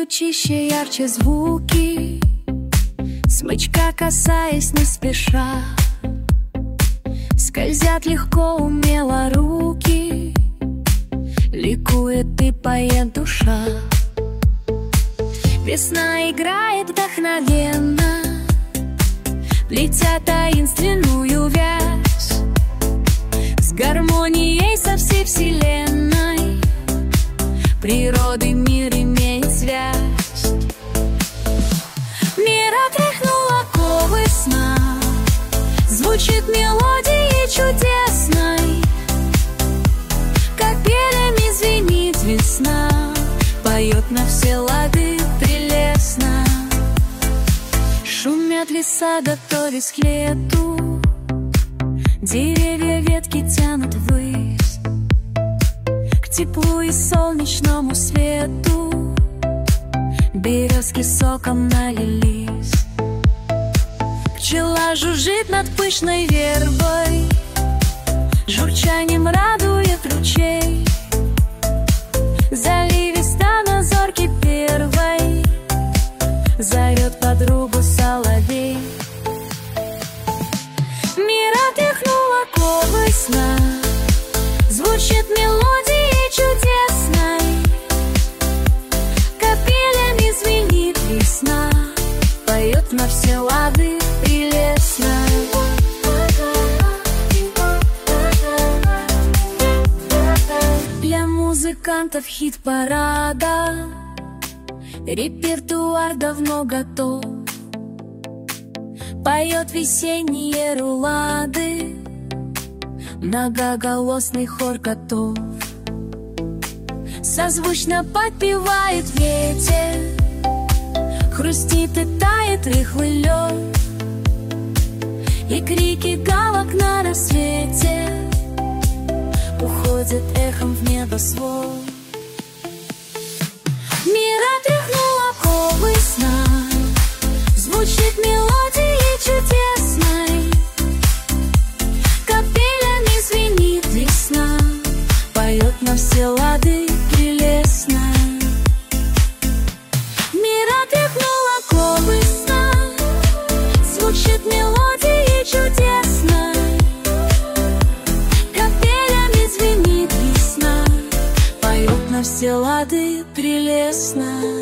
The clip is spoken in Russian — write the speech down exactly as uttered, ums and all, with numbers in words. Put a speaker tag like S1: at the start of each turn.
S1: Весной чище, ярче звуки, смычка касаясь не спеша, скользят легко, умело руки, ликует и поет душа. Весна играет вдохновенно, плетя таинственную вязь, с гармонией со всей вселенной природы мир имеет связь. Мир отряхнул оковы сна, звучит мелодией чудесной, как перьями звенит весна, поет на все лады прелестно. Шумят леса, готовясь к лету, деревья ветки тянут ввысь, к теплу и солнечному свету березки соком налились. Пчела жужжит над пышной вербой, журчанием радует ручей, заливисто на зорке первой зовет подругу соловей. Мир отряхнул оковы сна, звучит мелодией чудесной, капелями звенит весна, поет на все лады прелестно. Для музыкантов хит-парада репертуар давно готов, поет весенние рулады, многоголосный хор готов. Созвучно подпевает ветер, хрустит и тает рыхлый лед, и крики галок на рассвете уходят эхом в небосвод. Мир отряхнул оковы сна, звучит мелодией чудесной, капелями звенит весна, поет на все лады прелестно. Мир отряхнул оковы сна, звучит мелодией чудесной, капелями звенит весна, поет на все лады прелестно.